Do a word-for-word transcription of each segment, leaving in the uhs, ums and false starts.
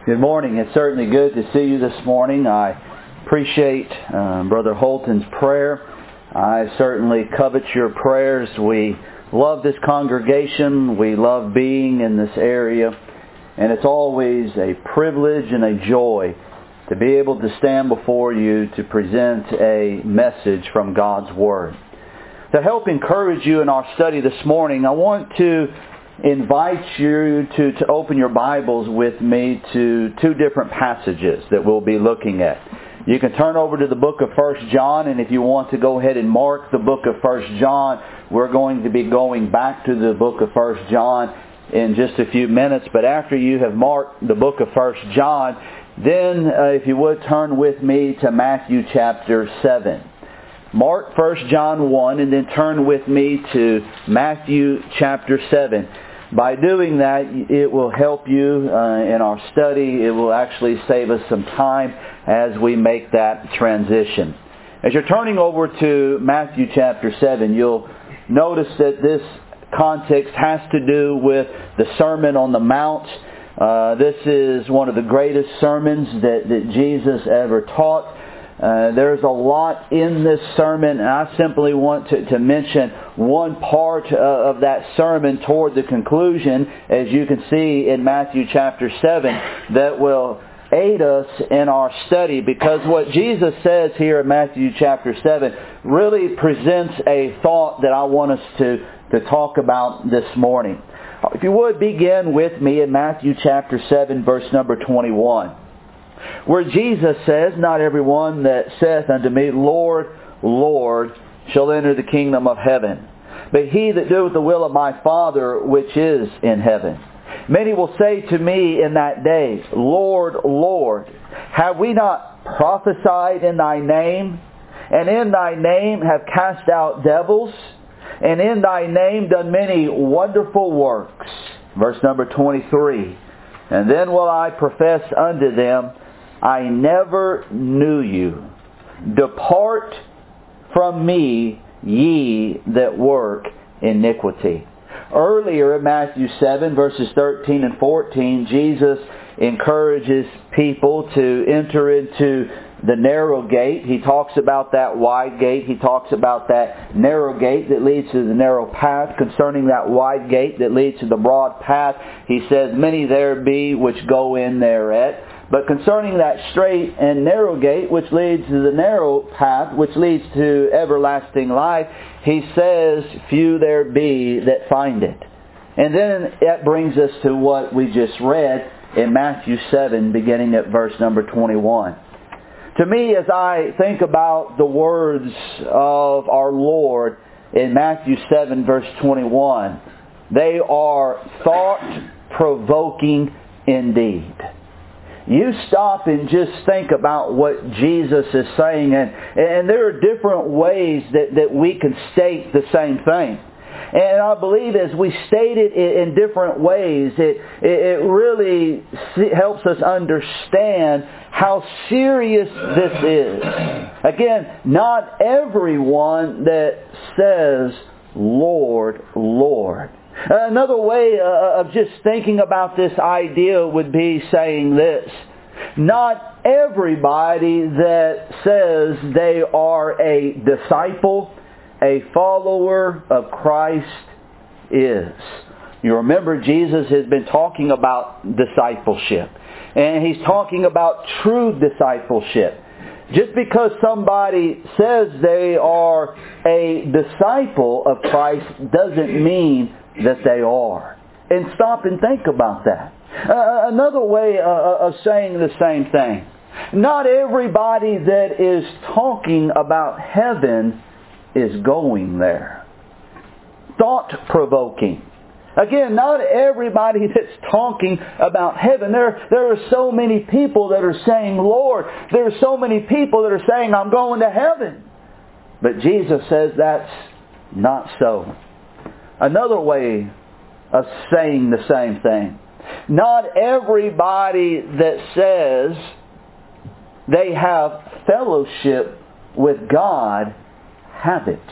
Good morning. It's certainly good to see you this morning. I appreciate uh, Brother Holton's prayer. I certainly covet your prayers. We love this congregation. We love being in this area. And it's always a privilege and a joy to be able to stand before you to present a message from God's Word. To help encourage you in our study this morning, I want to invite you to, to open your Bibles with me to two different passages that we'll be looking at. You can turn over to the book of First John, and if you want to go ahead and mark the book of First John, we're going to be going back to the book of First John in just a few minutes. But after you have marked the book of First John, then uh, if you would turn with me to Matthew chapter seven. Mark First John one and then turn with me to Matthew chapter seven. By doing that, it will help you uh, in our study. It will actually save us some time as we make that transition. As you're turning over to Matthew chapter seven, you'll notice that this context has to do with the Sermon on the Mount. Uh, this is one of the greatest sermons that, that Jesus ever taught. Uh, there's a lot in this sermon, and I simply want to, to mention one part uh, of that sermon toward the conclusion, as you can see in Matthew chapter seven, that will aid us in our study, because what Jesus says here in Matthew chapter seven really presents a thought that I want us to, to talk about this morning. If you would begin with me in Matthew chapter seven, verse number twenty-one. Where Jesus says, "Not everyone that saith unto me, Lord, Lord, shall enter the kingdom of heaven, but he that doeth the will of my Father which is in heaven. Many will say to me in that day, Lord, Lord, have we not prophesied in thy name? And in thy name have cast out devils? And in thy name done many wonderful works?" Verse number twenty-three. "And then will I profess unto them, I never knew you. Depart from me, ye that work iniquity." Earlier in Matthew seven, verses thirteen and fourteen, Jesus encourages people to enter into the narrow gate. He talks about that wide gate. He talks about that narrow gate that leads to the narrow path. Concerning that wide gate that leads to the broad path, He says, "Many there be which go in thereat." But concerning that straight and narrow gate which leads to the narrow path, which leads to everlasting life, He says, "Few there be that find it." And then that brings us to what we just read in Matthew seven, beginning at verse number twenty-one. To me, as I think about the words of our Lord in Matthew seven, verse twenty-one, they are thought-provoking indeed. You stop and just think about what Jesus is saying, and, and there are different ways that, that we can state the same thing. And I believe as we state it in different ways, it, it really helps us understand how serious this is. Again, not everyone that says, Lord, Lord. Another way of just thinking about this idea would be saying this: not everybody that says they are a disciple, a follower of Christ is. You remember Jesus has been talking about discipleship. And He's talking about true discipleship. Just because somebody says they are a disciple of Christ doesn't mean that they are. And stop and think about that. Uh, another way uh, of saying the same thing. Not everybody that is talking about heaven is going there. Thought-provoking. Again, not everybody that's talking about heaven. There, there are so many people that are saying, Lord. There are so many people that are saying, I'm going to heaven. But Jesus says that's not so. Another way of saying the same thing. Not everybody that says they have fellowship with God have it.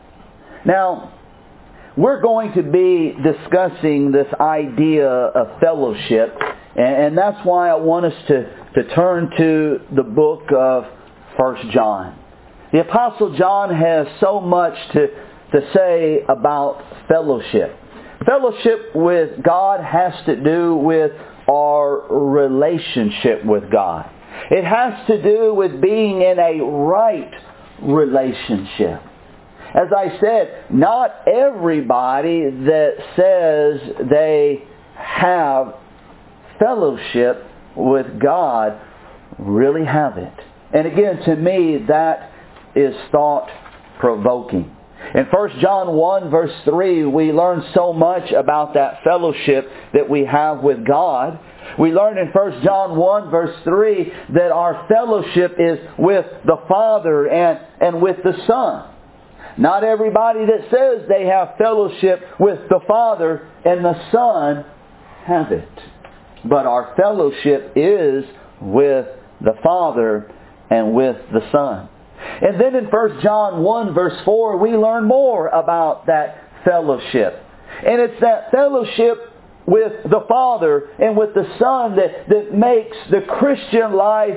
Now, we're going to be discussing this idea of fellowship And that's why I want us to, to turn to the book of First John. The Apostle John has so much to, to say about fellowship. Fellowship with God has to do with our relationship with God. It has to do with being in a right relationship. As I said, not everybody that says they have fellowship with God really have it. And again, to me, that is thought-provoking. In First John one verse three, we learn so much about that fellowship that we have with God. We learn in First John one verse three that our fellowship is with the Father and, and with the Son. Not everybody that says they have fellowship with the Father and the Son have it. But our fellowship is with the Father and with the Son. And then in First John one verse four, we learn more about that fellowship. And it's that fellowship with the Father and with the Son that, that makes the Christian life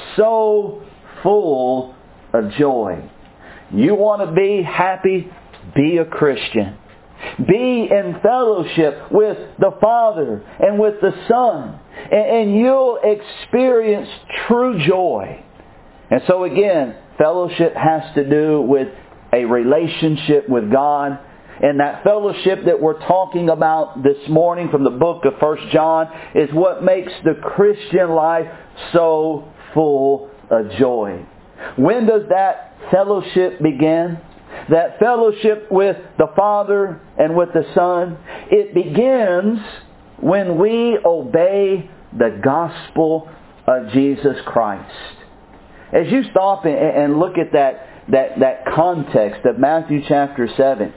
so full of joy. You want to be happy? Be a Christian. Be in fellowship with the Father and with the Son. And, and you'll experience true joy. And so again, fellowship has to do with a relationship with God. And that fellowship that we're talking about this morning from the book of First John is what makes the Christian life so full of joy. When does that fellowship begin? That fellowship with the Father and with the Son, it begins when we obey the gospel of Jesus Christ. As you stop and look at that, that, that context of Matthew chapter seven,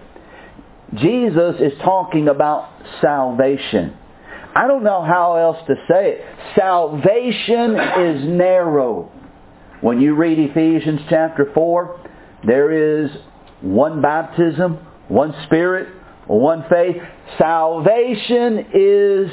Jesus is talking about salvation. I don't know how else to say it. Salvation is narrow. When you read Ephesians chapter four, there is one baptism, one Spirit, one faith. Salvation is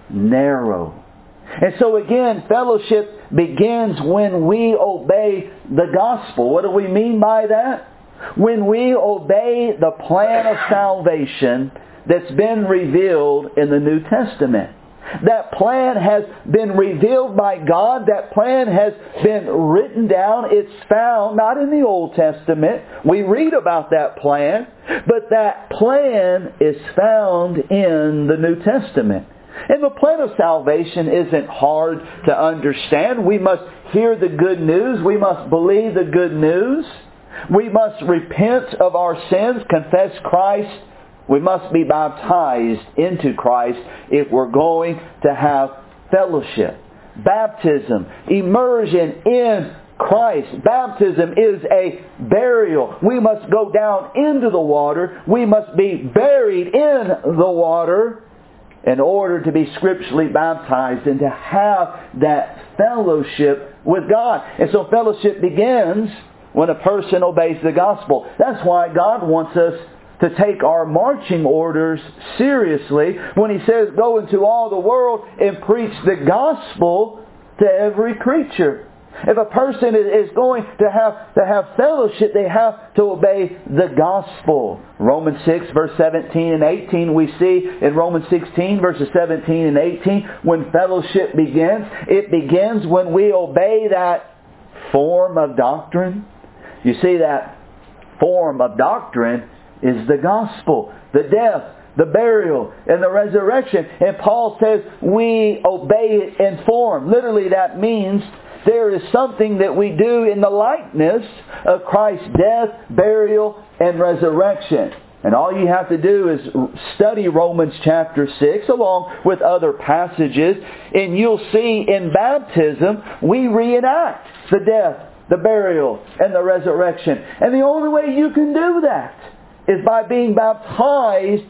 narrow. And so again, fellowship begins when we obey the gospel. What do we mean by that? When we obey the plan of salvation that's been revealed in the New Testament. That plan has been revealed by God. That plan has been written down. It's found not in the Old Testament. We read about that plan. But that plan is found in the New Testament. And the plan of salvation isn't hard to understand. We must hear the good news. We must believe the good news. We must repent of our sins, confess Christ. We must be baptized into Christ if we're going to have fellowship. Baptism, immersion in Christ. Baptism is a burial. We must go down into the water. We must be buried in the water in order to be scripturally baptized and to have that fellowship with God. And so fellowship begins when a person obeys the gospel. That's why God wants us to take our marching orders seriously when He says, go into all the world and preach the gospel to every creature. If a person is going to have to have fellowship, they have to obey the gospel. Romans six, verse seventeen and eighteen, we see in Romans sixteen, verses seventeen and eighteen, when fellowship begins, it begins when we obey that form of doctrine. You see, that form of doctrine is the gospel, the death, the burial, and the resurrection. And Paul says we obey it in form. Literally, that means there is something that we do in the likeness of Christ's death, burial, and resurrection. And all you have to do is study Romans chapter six along with other passages, and you'll see in baptism we reenact the death, the burial, and the resurrection. And the only way you can do that is by being baptized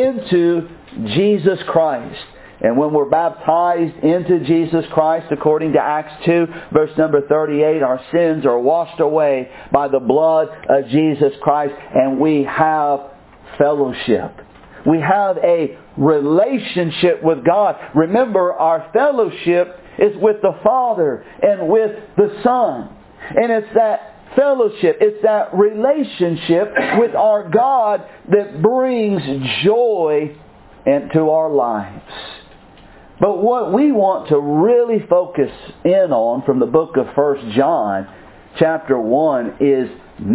into Jesus Christ. And when we're baptized into Jesus Christ, according to Acts two, verse number thirty-eight, our sins are washed away by the blood of Jesus Christ, and we have fellowship. We have a relationship with God. Remember, our fellowship is with the Father and with the Son. And it's that fellowship, it's that relationship with our God that brings joy into our lives. But what we want to really focus in on from the book of First John chapter one is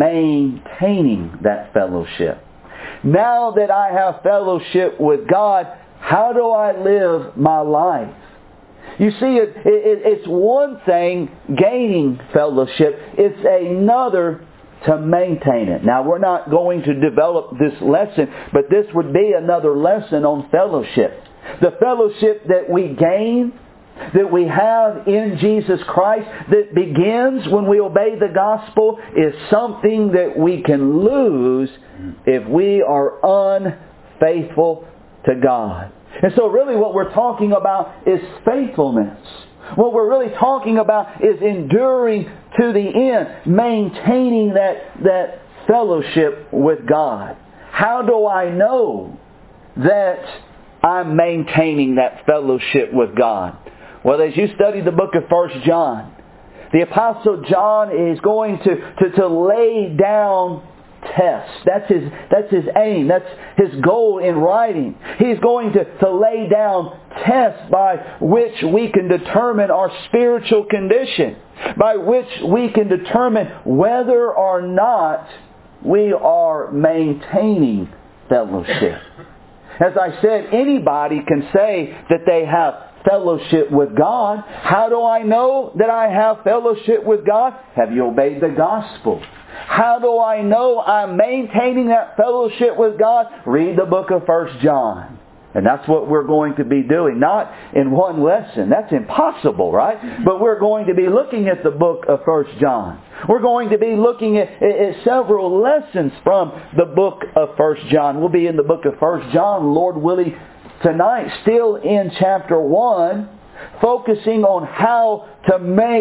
maintaining that fellowship. Now that I have fellowship with God, how do I live my life? You see, it, it, it's one thing gaining fellowship. It's another to maintain it. Now, we're not going to develop this lesson, but this would be another lesson on fellowship. The fellowship that we gain, that we have in Jesus Christ, that begins when we obey the gospel, is something that we can lose if we are unfaithful to God. And so really what we're talking about is faithfulness. What we're really talking about is enduring to the end, maintaining that, that fellowship with God. How do I know that I'm maintaining that fellowship with God? Well, as you study the book of First John, the Apostle John is going to, to, to lay down tests. That's his, that's his aim. That's his goal in writing. He's going to, to lay down tests by which we can determine our spiritual condition, by which we can determine whether or not we are maintaining fellowship. As I said, anybody can say that they have fellowship with God. How do I know that I have fellowship with God? Have you obeyed the gospel? How do I know I'm maintaining that fellowship with God? Read the book of First John. And that's what we're going to be doing. Not in one lesson. That's impossible, right? But we're going to be looking at the book of First John. We're going to be looking at, at several lessons from the book of First John. We'll be in the book of First John, Lord willing, tonight, still in chapter one, focusing on how to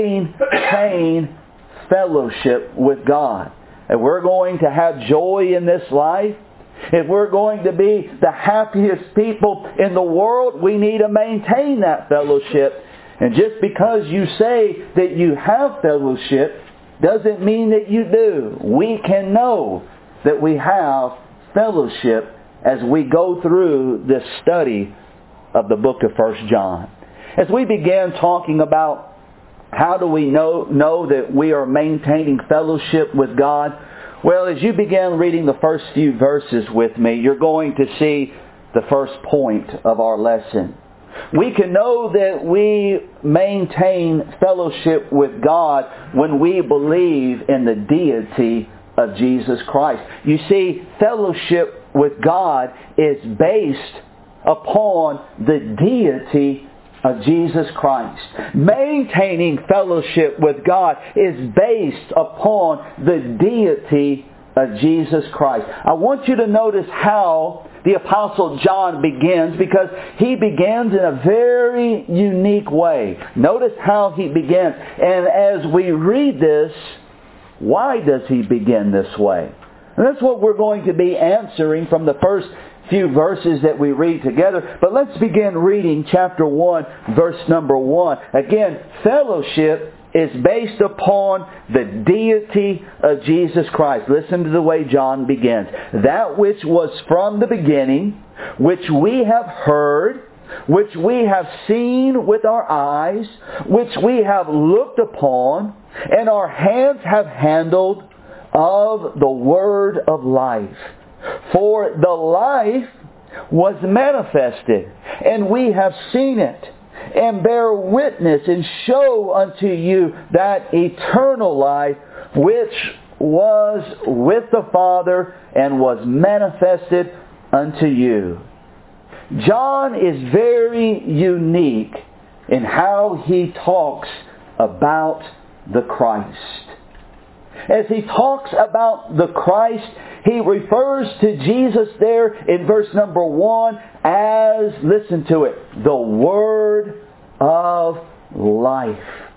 maintain fellowship with God. If we're going to have joy in this life, if we're going to be the happiest people in the world, we need to maintain that fellowship. And just because you say that you have fellowship doesn't mean that you do. We can know that we have fellowship as we go through this study of the book of First John. As we began talking about how do we know, know that we are maintaining fellowship with God? Well, as you begin reading the first few verses with me, you're going to see the first point of our lesson. We can know that we maintain fellowship with God when we believe in the deity of Jesus Christ. You see, fellowship with God is based upon the deity of Jesus Christ. Maintaining fellowship with God is based upon the deity of Jesus Christ. I want you to notice how the Apostle John begins, because he begins in a very unique way. Notice how he begins. And as we read this, why does he begin this way? And that's what we're going to be answering from the first few verses that we read together. But let's begin reading chapter one, verse number one. Again, fellowship is based upon the deity of Jesus Christ. Listen to the way John begins. That which was from the beginning, which we have heard, which we have seen with our eyes, which we have looked upon, and our hands have handled of the word of life. For the life was manifested, and we have seen it, and bear witness, and show unto you that eternal life which was with the Father and was manifested unto you. John is very unique in how he talks about the Christ. As he talks about the Christ, he refers to Jesus there in verse number one as, listen to it, the Word of life.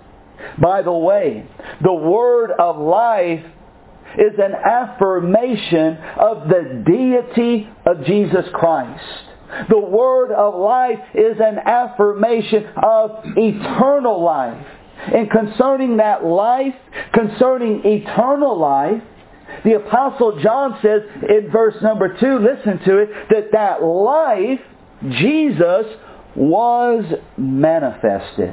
By the way, the Word of life is an affirmation of the deity of Jesus Christ. The word of life is an affirmation of eternal life. And concerning that life, concerning eternal life, the Apostle John says in verse number two, listen to it, that that life, Jesus, was manifested.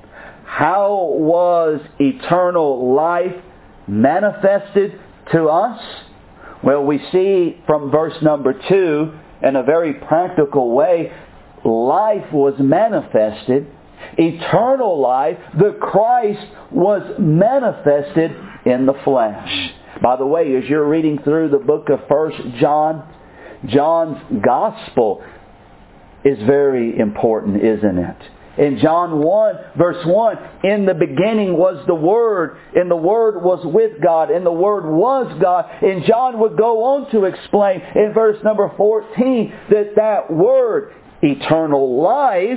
How was eternal life manifested to us? Well, we see from verse number two, in a very practical way, life was manifested. Eternal life, the Christ, was manifested in the flesh. By the way, as you're reading through the book of First John, John's Gospel is very important, isn't it? In John one, verse one, in the beginning was the Word, and the Word was with God, and the Word was God. And John would go on to explain in verse number fourteen that that Word, eternal life,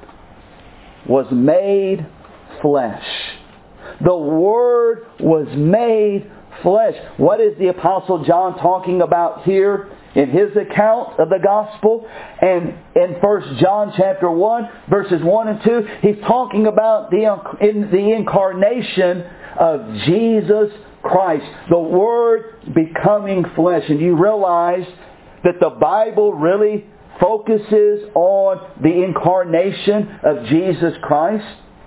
was made flesh. The Word was made flesh. What is the Apostle John talking about here in his account of the Gospel? And in First John chapter one, verses one and two, he's talking about the, in the incarnation of Jesus Christ, the Word becoming flesh. And you realize that the Bible really focuses on the incarnation of Jesus Christ.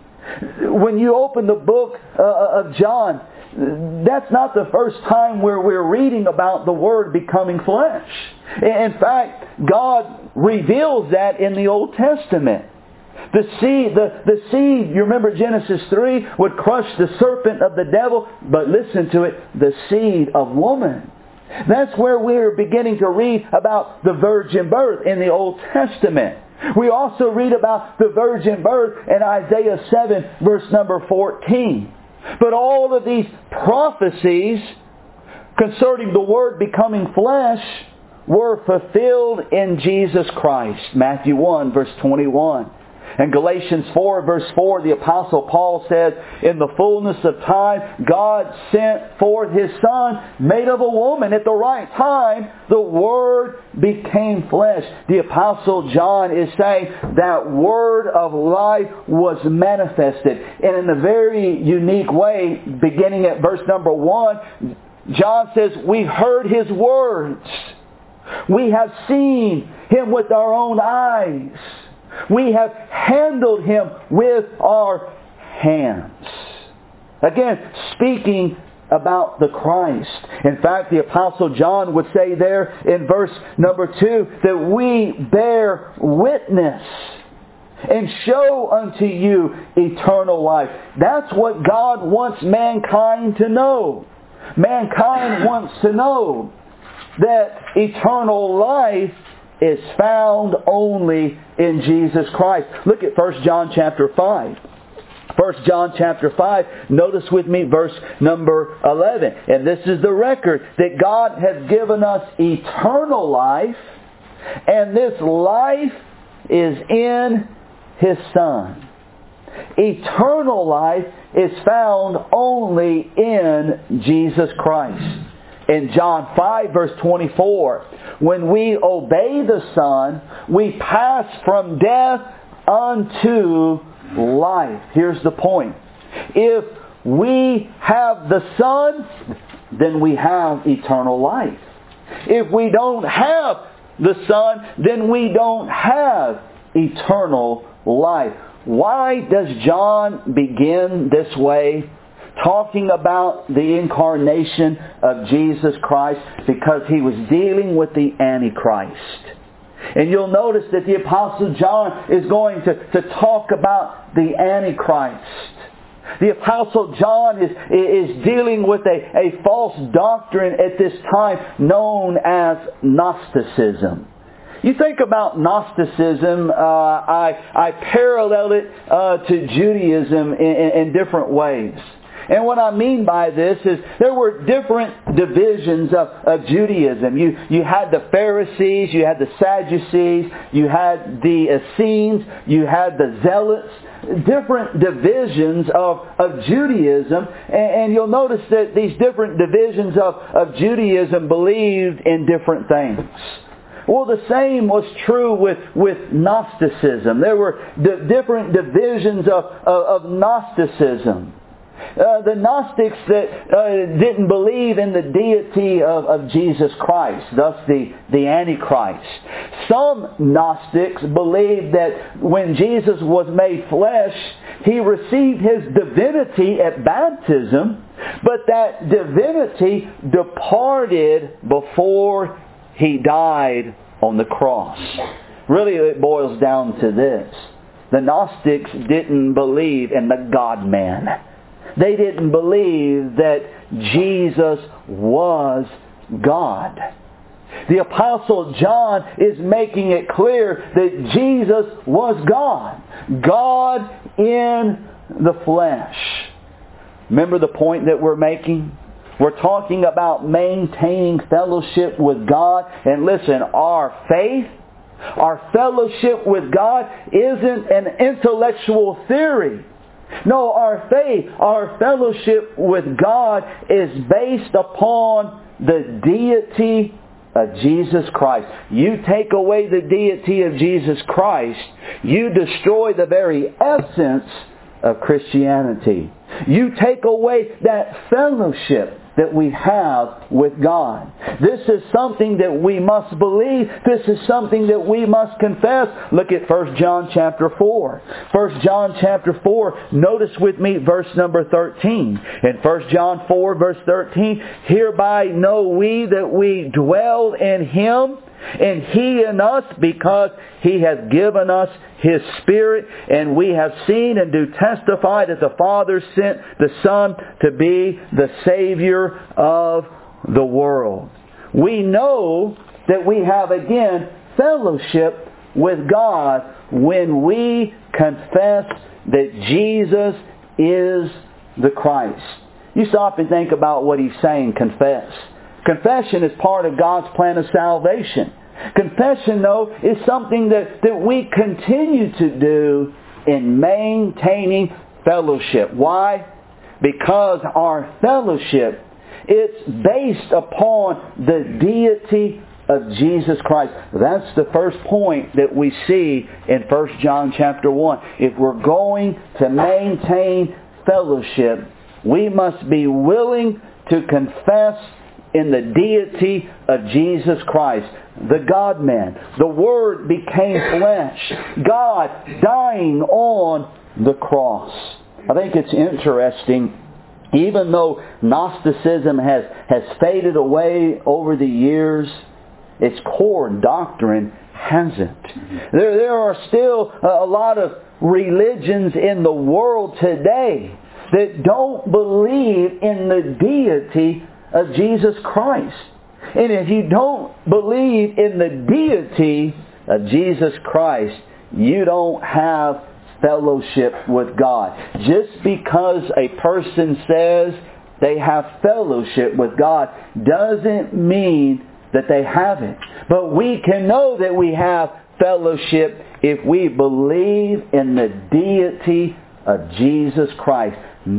When you open the book uh, of John, that's not the first time where we're reading about the Word becoming flesh. In fact, God reveals that in the Old Testament. The seed, the, the seed, you remember Genesis three, would crush the serpent of the devil, but listen to it, the seed of woman. That's where we're beginning to read about the virgin birth in the Old Testament. We also read about the virgin birth in Isaiah seven, verse number fourteen. But all of these prophecies concerning the Word becoming flesh were fulfilled in Jesus Christ. Matthew one, verse twenty-one. In Galatians four, verse four, the Apostle Paul says, in the fullness of time, God sent forth His Son, made of a woman. At the right time, the Word became flesh. The Apostle John is saying that Word of life was manifested. And in a very unique way, beginning at verse number one, John says, we heard His words. We have seen Him with our own eyes. We have handled Him with our hands. Again, speaking about the Christ. In fact, the Apostle John would say there in verse number two that we bear witness and show unto you eternal life. That's what God wants mankind to know. Mankind wants to know that eternal life is found only in Jesus Christ. Look at First John chapter five. First John chapter five, notice with me verse number eleven. And this is the record that God has given us eternal life, and this life is in His Son. Eternal life is found only in Jesus Christ. In John five, verse twenty-four, when we obey the Son, we pass from death unto life. Here's the point. If we have the Son, then we have eternal life. If we don't have the Son, then we don't have eternal life. Why does John begin this way, talking about the incarnation of Jesus Christ? Because he was dealing with the Antichrist. And you'll notice that the Apostle John is going to, to talk about the Antichrist. The Apostle John is, is dealing with a, a false doctrine at this time known as Gnosticism. You think about Gnosticism, uh, I, I parallel it uh, to Judaism in, in, in different ways. And what I mean by this is there were different divisions of, of Judaism. You, you had the Pharisees, you had the Sadducees, you had the Essenes, you had the Zealots, different divisions of, of Judaism. And, and you'll notice that these different divisions of, of Judaism believed in different things. Well, the same was true with, with Gnosticism. There were d- different divisions of, of, of Gnosticism. Uh, the Gnostics that uh, didn't believe in the deity of, of Jesus Christ, thus the, the Antichrist. Some Gnostics believed that when Jesus was made flesh, He received His divinity at baptism, but that divinity departed before He died on the cross. Really, it boils down to this. The Gnostics didn't believe in the God-man. They didn't believe that Jesus was God. The Apostle John is making it clear that Jesus was God. God in the flesh. Remember the point that we're making? We're talking about maintaining fellowship with God. And listen, our faith, our fellowship with God isn't an intellectual theory. No, our faith, our fellowship with God is based upon the deity of Jesus Christ. You take away the deity of Jesus Christ, you destroy the very essence of Christianity. You take away that fellowship that we have with God. This is something that we must believe. This is something that we must confess. Look at First John chapter four. First John chapter four, notice with me verse number thirteen. In First John four verse thirteen, hereby know we that we dwell in Him, and He in us, because He has given us His Spirit, and we have seen and do testify that the Father sent the Son to be the Savior of the world. We know that we have, again, fellowship with God when we confess that Jesus is the Christ. You stop and think about what he's saying, confess. Confession is part of God's plan of salvation. Confession, though, is something that, that we continue to do in maintaining fellowship. Why? Because our fellowship, it's based upon the deity of Jesus Christ. That's the first point that we see in First John chapter one. If we're going to maintain fellowship, we must be willing to confess in the deity of Jesus Christ, the God-man. The Word became flesh. God dying on the cross. I think it's interesting, even though Gnosticism has, has faded away over the years, its core doctrine hasn't. There, there are still a lot of religions in the world today that don't believe in the deity of Jesus Christ. And if you don't believe in the deity of Jesus Christ, you don't have fellowship with God. Just because a person says they have fellowship with God doesn't mean that they have it. But we can know that we have fellowship if we believe in the deity of Jesus Christ.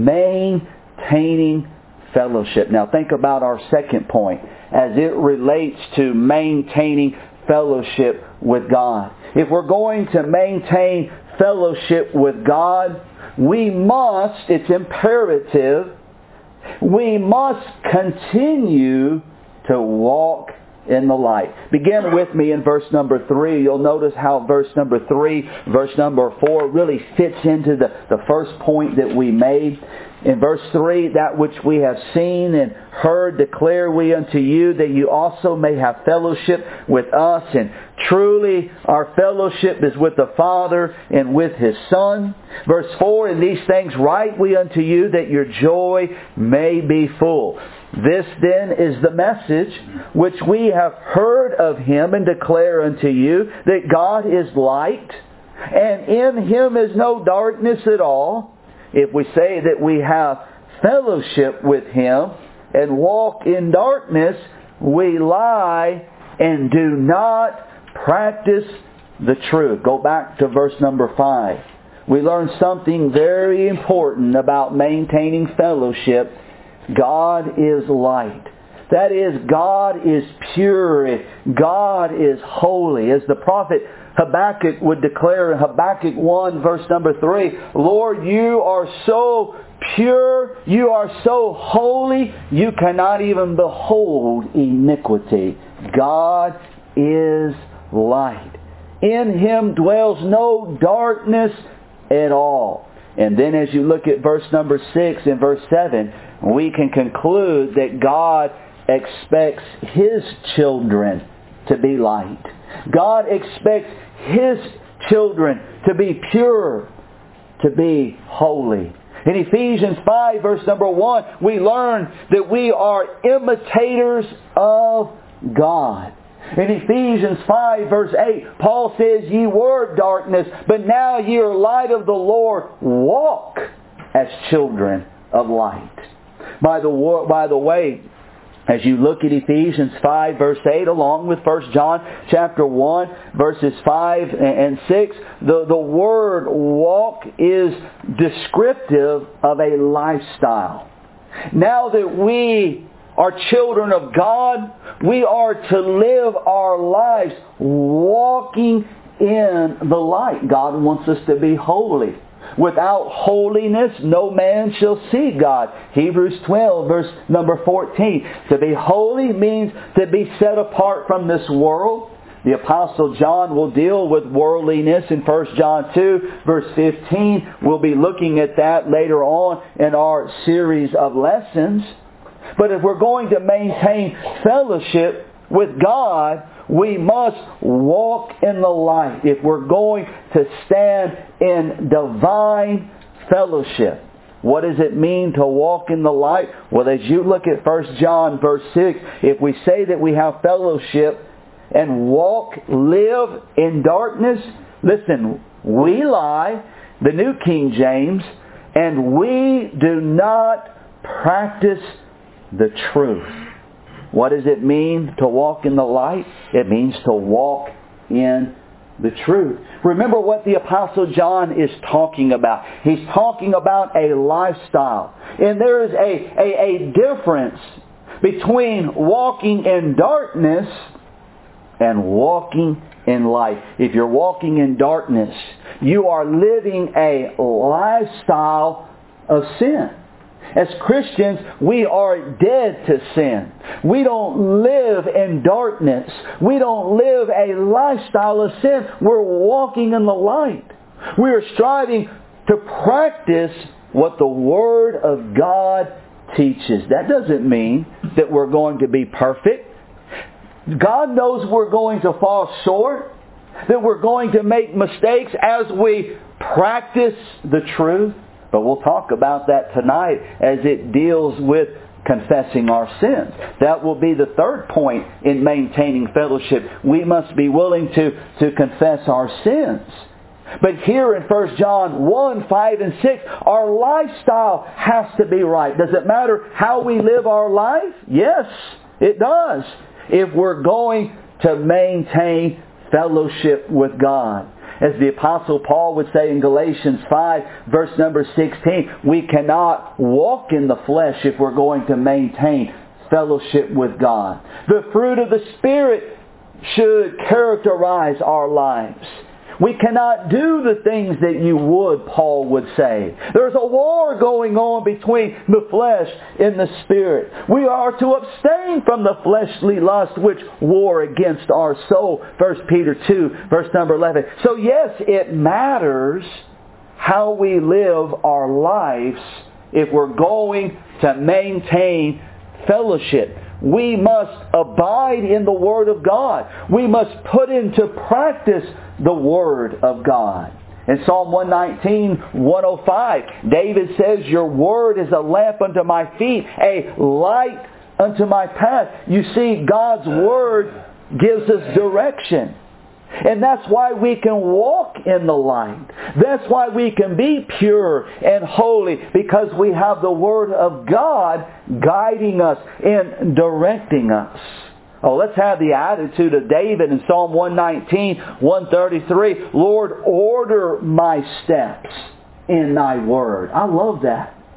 Maintaining fellowship. Now think about our second point as it relates to maintaining fellowship with God. If we're going to maintain fellowship with God, we must, it's imperative, we must continue to walk in the light. Begin with me in verse number three. You'll notice how verse number three, verse number four really fits into the, the first point that we made. In verse three, that which we have seen and heard declare we unto you, that you also may have fellowship with us. And truly our fellowship is with the Father and with His Son. Verse four, and these things write we unto you, that your joy may be full. This then is the message which we have heard of Him and declare unto you, that God is light, and in Him is no darkness at all. If we say that we have fellowship with Him and walk in darkness, we lie and do not practice the truth. Go back to verse number five. We learn something very important about maintaining fellowship. God is light. That is, God is pure. God is holy. As the prophet Habakkuk would declare in Habakkuk one verse number three, Lord, you are so pure, you are so holy, you cannot even behold iniquity. God is light. In Him dwells no darkness at all. And then as you look at verse number six and verse seven, we can conclude that God expects His children to be light. God expects His children to be pure, to be holy. In Ephesians five verse number one, we learn that we are imitators of God. In Ephesians five verse eight, Paul says, Ye were darkness, but now ye are light of the Lord. Walk as children of light. By the, by the way, as you look at Ephesians five verse eight along with First John chapter one verses five and six, the, the word walk is descriptive of a lifestyle. Now that we are children of God, we are to live our lives walking in the light. God wants us to be holy. Without holiness, no man shall see God. Hebrews twelve, verse number fourteen. To be holy means to be set apart from this world. The Apostle John will deal with worldliness in First John two, verse fifteen. We'll be looking at that later on in our series of lessons. But if we're going to maintain fellowship with God, we must walk in the light if we're going to stand in divine fellowship. What does it mean to walk in the light? Well, as you look at First John verse six, if we say that we have fellowship and walk, live in darkness, listen, we lie, the New King James, and we do not practice the truth. What does it mean to walk in the light? It means to walk in the truth. Remember what the Apostle John is talking about. He's talking about a lifestyle. And there is a, a, a difference between walking in darkness and walking in light. If you're walking in darkness, you are living a lifestyle of sin. As Christians, we are dead to sin. We don't live in darkness. We don't live a lifestyle of sin. We're walking in the light. We are striving to practice what the Word of God teaches. That doesn't mean that we're going to be perfect. God knows we're going to fall short, that we're going to make mistakes as we practice the truth. But we'll talk about that tonight as it deals with confessing our sins. That will be the third point in maintaining fellowship. We must be willing to, to confess our sins. But here in First John one, five, and six, our lifestyle has to be right. Does it matter how we live our life? Yes, it does. If we're going to maintain fellowship with God. As the Apostle Paul would say in Galatians five, verse number sixteen, we cannot walk in the flesh if we're going to maintain fellowship with God. The fruit of the Spirit should characterize our lives. We cannot do the things that you would, Paul would say. There's a war going on between the flesh and the Spirit. We are to abstain from the fleshly lust which war against our soul. First Peter two, verse number eleven. So yes, it matters how we live our lives if we're going to maintain fellowship. We must abide in the Word of God. We must put into practice the Word of God. In Psalm one nineteen, one oh five, David says, Your Word is a lamp unto my feet, a light unto my path. You see, God's Word gives us direction. And that's why we can walk in the light. That's why we can be pure and holy, because we have the Word of God guiding us and directing us. Oh, let's have the attitude of David in Psalm one nineteen, one thirty-three. Lord, order my steps in Thy Word. I love that.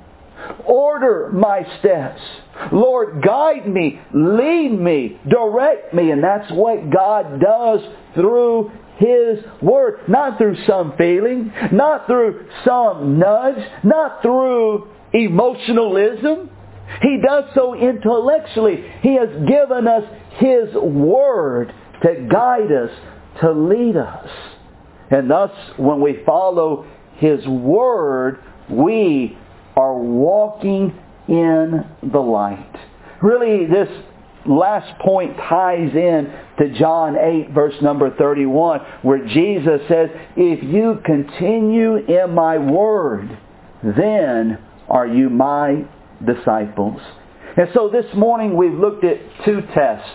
Order my steps. Lord, guide me, lead me, direct me. And that's what God does through His Word. Not through some feeling, not through some nudge, not through emotionalism. He does so intellectually. He has given us His Word to guide us, to lead us. And thus, when we follow His Word, we are walking in the light. Really, this last point ties in to John eight, verse number thirty-one, where Jesus says, if you continue in my Word, then are you my disciples. And so this morning we've looked at two tests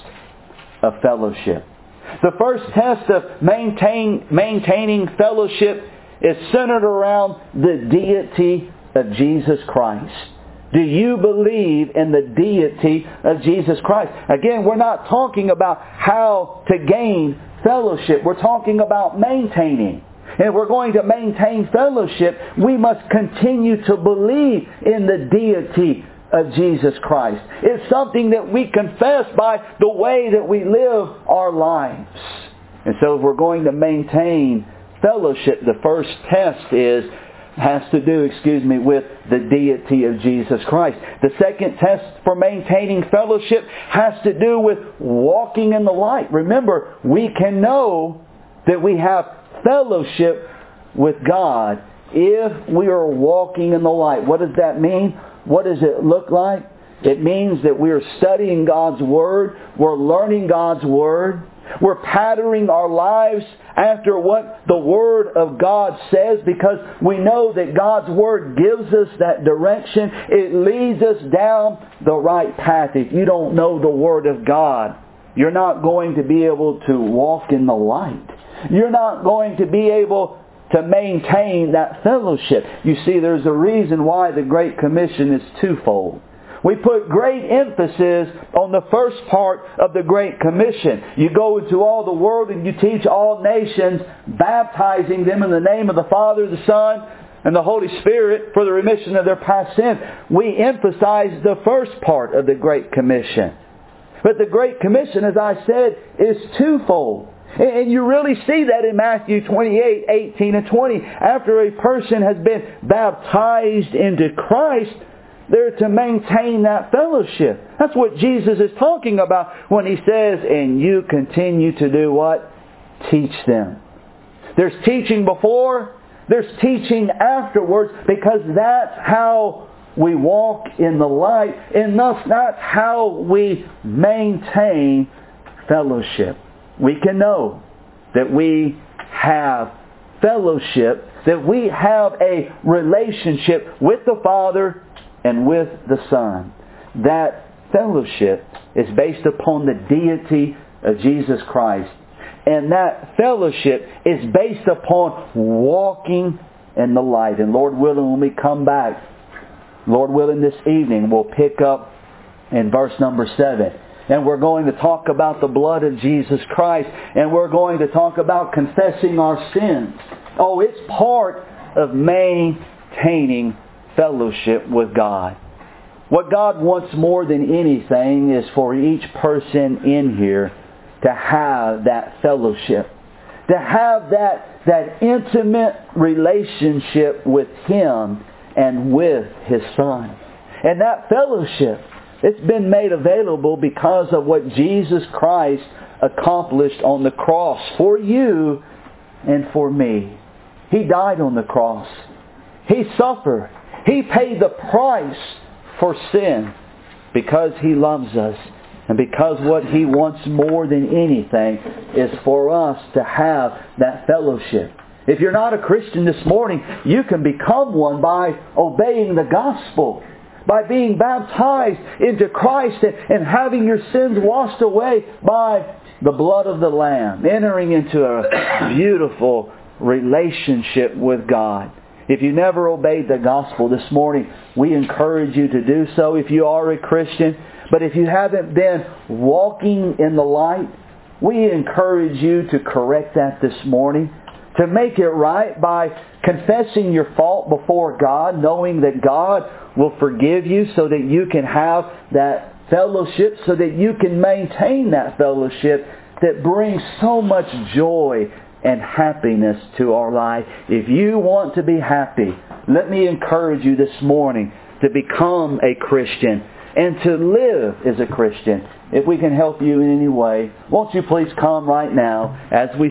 of fellowship. The first test of maintain, maintaining fellowship is centered around the deity of Jesus Christ. Do you believe in the deity of Jesus Christ? Again, we're not talking about how to gain fellowship. We're talking about maintaining. And if we're going to maintain fellowship, we must continue to believe in the deity of Jesus Christ. It's something that we confess by the way that we live our lives. And so if we're going to maintain fellowship, the first test is has to do, excuse me, with the deity of Jesus Christ. The second test for maintaining fellowship has to do with walking in the light. Remember, we can know that we have fellowship with God if we are walking in the light. What does that mean? What does it look like? It means that we are studying God's Word. We're learning God's Word. We're patterning our lives after what the Word of God says, because we know that God's Word gives us that direction. It leads us down the right path. If you don't know the Word of God, you're not going to be able to walk in the light. You're not going to be able to maintain that fellowship. You see, there's a reason why the Great Commission is twofold. We put great emphasis on the first part of the Great Commission. You go into all the world and you teach all nations, baptizing them in the name of the Father, the Son, and the Holy Spirit for the remission of their past sins. We emphasize the first part of the Great Commission. But the Great Commission, as I said, is twofold. And you really see that in Matthew twenty-eight, eighteen and twenty. After a person has been baptized into Christ, they're to maintain that fellowship. That's what Jesus is talking about when He says, and you continue to do what? Teach them. There's teaching before, there's teaching afterwards, because that's how we walk in the light, and thus that's how we maintain fellowship. We can know that we have fellowship, that we have a relationship with the Father and with the Son. That fellowship is based upon the deity of Jesus Christ. And that fellowship is based upon walking in the light. And Lord willing, when we come back, Lord willing this evening, we'll pick up in verse number seven. And we're going to talk about the blood of Jesus Christ. And we're going to talk about confessing our sins. Oh, it's part of maintaining fellowship with God. What God wants more than anything is for each person in here to have that fellowship. To have that, that intimate relationship with Him and with His Son. And that fellowship, it's been made available because of what Jesus Christ accomplished on the cross for you and for me. He died on the cross. He suffered. He paid the price for sin because He loves us. And because what He wants more than anything is for us to have that fellowship. If you're not a Christian this morning, you can become one by obeying the gospel. By being baptized into Christ and, and having your sins washed away by the blood of the Lamb. Entering into a beautiful relationship with God. If you never obeyed the gospel this morning, we encourage you to do so if you are a Christian. But if you haven't been walking in the light, we encourage you to correct that this morning. to make it right by confessing your fault before God, knowing that God will forgive you so that you can have that fellowship, so that you can maintain that fellowship that brings so much joy and happiness to our life. If you want to be happy, let me encourage you this morning to become a Christian and to live as a Christian. If we can help you in any way, won't you please come right now as we